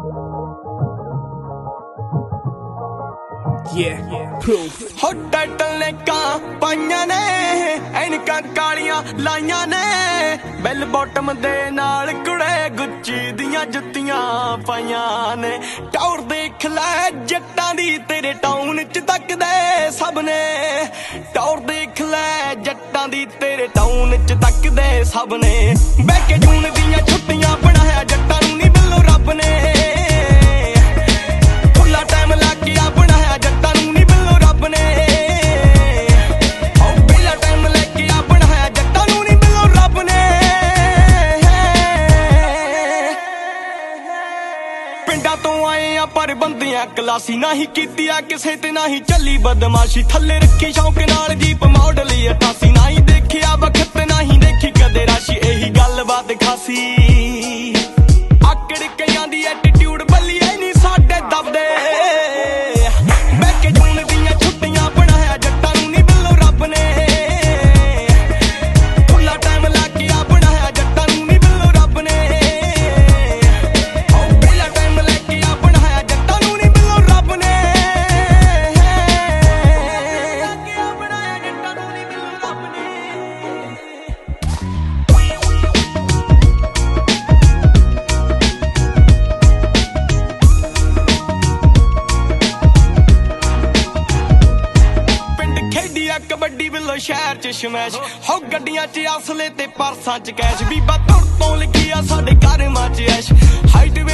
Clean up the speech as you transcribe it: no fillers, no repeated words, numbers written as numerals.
ਹੋ ਟਾਈਟਲ ਨੇ ਕਾਂ ਪਾਈਆਂ ਨੇ ਐਨਕਾਂ ਕਾਲੀਆਂ ਲਾਈਆਂ ਨੇ ਬੈਲ ਬੋਟਮ ਦੇ ਨਾਲ ਕੁੜੇ ਗੁੱਚੀ ਦੀਆਂ ਜੁੱਤੀਆਂ ਪਾਈਆਂ ਨੇ ਟੌਰ ਦੇਖ ਲੈ ਜੱਟਾਂ ਦੀ ਤੇਰੇ ਟਾਊਨ ਚ ਤੱਕਦੇ ਸਭ ਨੇ ਟੌਰ ਦੇਖ ਲੈ ਜੱਟਾਂ ਦੀ ਤੇਰੇ ਟਾਊਨ ਚ ਤੱਕਦੇ ਸਭ ਨੇ ਬਹਿ ਕੇ ਜੂਨ ਦੀਆਂ ਛੁੱਟੀਆਂ ਬਣਾਇਆ ਜੱਟਾਂ ਨੂੰ ਨੀ ਬਿੱਲੋ ਰੱਬ ਨੇ ਖੁੱਲਾ ਟਾਈਮ ਲਾ ਕੇ ਆ ਬਣਾਇਆ ਜੱਟਾਂ ਨੂੰ ਨੀ ਬਿੱਲੋ ਰੱਬ ਨੇ ਉਹ ਪਹਿਲਾ ਟਾਈਮ ਲੈ ਕੇ ਆ ਬਣਾਇਆ ਜੱਟਾਂ ਨੂੰ ਨੀ ਬਿੱਲੋ ਰੱਬ ਨੇ ਪਿੰਡਾਂ ਤੋਂ ਆਏ ਆ ਪਰ ਬੰਦਿਆਂ ਕਲਾਸੀ ਨਾ ਹੀ ਕੀਤੀ ਆ ਕਿਸੇ ਤੇ ਨਾ ਹੀ ਚੱਲੀ ਬਦਮਾਸ਼ੀ ਥੱਲੇ ਰੱਖੀ ਸ਼ੌਂਕ ਨਾਲ ਜੀਪ ਮਾਡਲ 88 ਨਾ ਹੀ ਦੇਖਿਆ ਵਕਤ ਨਾ ਹੀ ਦੇਖੀ ਕਦੇ ਰਾਸ਼ੀ ਇਹੀ ਗੱਲ ਬਾਤ ਖਾਸੀ ਆਕੜ ਕਈਆਂ ਦੀ ਐਟੀਟਿਊਡ ਬੱਲੀਏ ਨਹੀਂ ਸਾਡੇ ਦਬਦੇ ਬਹਿ ਕੇ ਜੂਨ ਦੀਆਂ ਛੁੱਟੀਆਂ ਬਣਾਇਆ ਜੱਟਾਂ ਨੂੰ ਨੀ ਬਿੱਲੋ ਰੱਬ ਨੇ ਖੁੱਲਾ ਟਾਈਮ ਲਾ ਕੇ ਆ ਬਣਾਇਆ ਜੱਟਾਂ ਨੂੰ ਨੀ ਬਿੱਲੋ ਰੱਬ ਨੇ ਉਹ ਪਹਿਲਾ ਟਾਈਮ ਲੈ ਕੇ ਆ ਬਣਾਇਆ ਜੱਟਾਂ ਨੂੰ ਨੀ ਬਿੱਲੋ ਰੱਬ ਨੇ ਲਾ ਕੇ ਆ ਬਣਾਇਆ ਜੱਟਾਂ ਨੂੰ ਨੀ ਬਿੱਲੋ ਰੱਬ ਨੇ ਕਬੱਡੀ ਵੱਲੋਂ ਸ਼ਹਿਰ ਚ ਸ਼ਮੈਸ਼ ਹੋ ਗੱਡੀਆਂ ਚ ਅਸਲੇ ਤੇ ਪਰਸਾਂ ਚ ਕੈਸ਼ ਬੀਬਾ ਤੁਰ ਤੋਂ ਲਿਖੀ ਆ ਸਾਡੇ ਘਰ ਚ ਐਸ਼ ਹਾਈਟ